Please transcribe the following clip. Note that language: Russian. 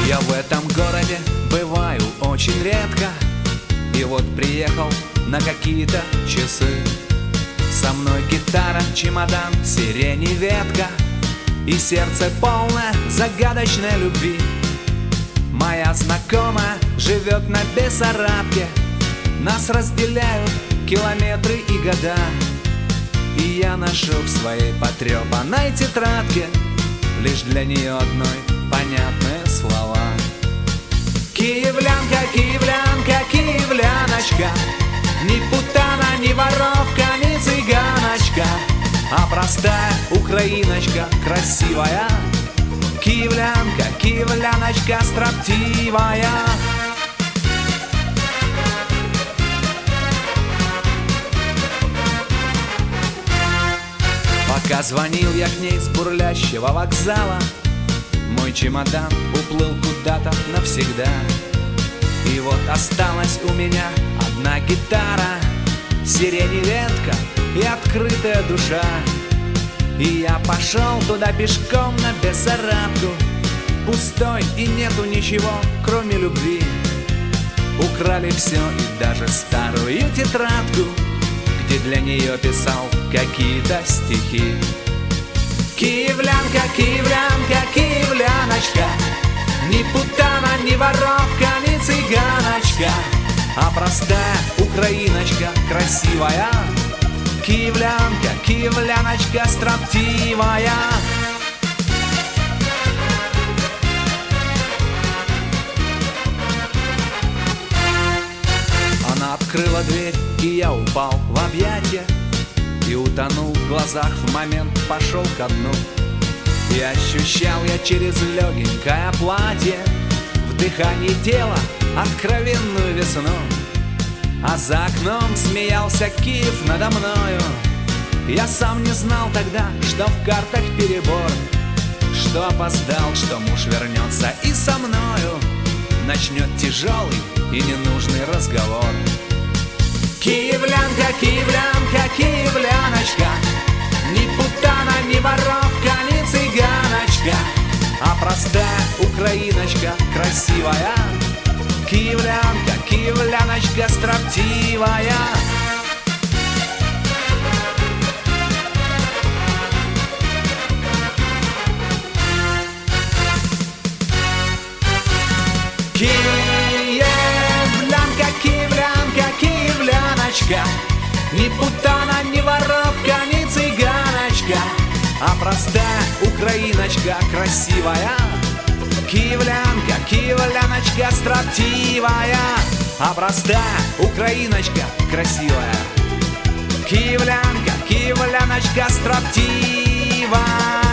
Я в этом городе бываю очень редко, и вот приехал на какие-то часы. Со мной гитара, чемодан, сирень и ветка, и сердце полное загадочной любви. Моя знакомая живет на Бессарабке, нас разделяют километры и года. И я ношу в своей потрепанной тетрадке лишь для нее одной понятные слова. Киевлянка, киевлянка, киевляночка, ни путана, ни воровка, ни цыганочка, а простая украиночка красивая. Киевлянка, киевляночка строптивая. Пока звонил я к ней с бурлящего вокзала, мой чемодан уплыл куда-то навсегда. И вот осталась у меня одна гитара, сирень и ветка и открытая душа. И я пошел туда пешком на Бессарабку, пустой и нету ничего, кроме любви. Украли все и даже старую тетрадку, где для нее писал какие-то стихи. Киевлянка, киевлянка, киевляночка, ни путана, ни воровка, ни цыганочка, а простая украиночка красивая. Киевлянка, киевляночка строптивая. Она открыла дверь, и я упал в объятия, и утонул в глазах, в момент пошел ко дну. И ощущал я через легенькое платье в дыхании тела откровенную весну. А за окном смеялся Киев надо мною. Я сам не знал тогда, что в картах перебор, что опоздал, что муж вернется и со мною начнет тяжелый и ненужный разговор. Киевлянка, киевлянка, киевляночка, ни путана, ни воровка, ни цыганочка, а простая украиночка красивая. Киевлянка, киевляночка строптивая. Киевлянка, киевлянка, киевляночка, ни путана, ни воровка, ни цыганочка, а простая украиночка красивая. Киевлянка, киевляночка строптивая, а простая украиночка красивая. Киевлянка, киевляночка строптивая.